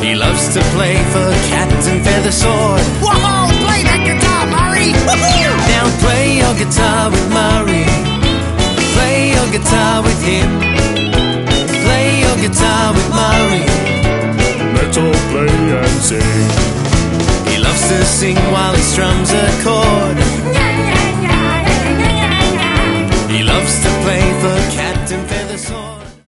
He loves to play for Captain Feathersword. Whoa, play that guitar, Murray! Woohoo! Now play your guitar with Murray. Play your guitar with him. Play your guitar with Murray. Let's all play and sing. He loves to sing while he strums a chord.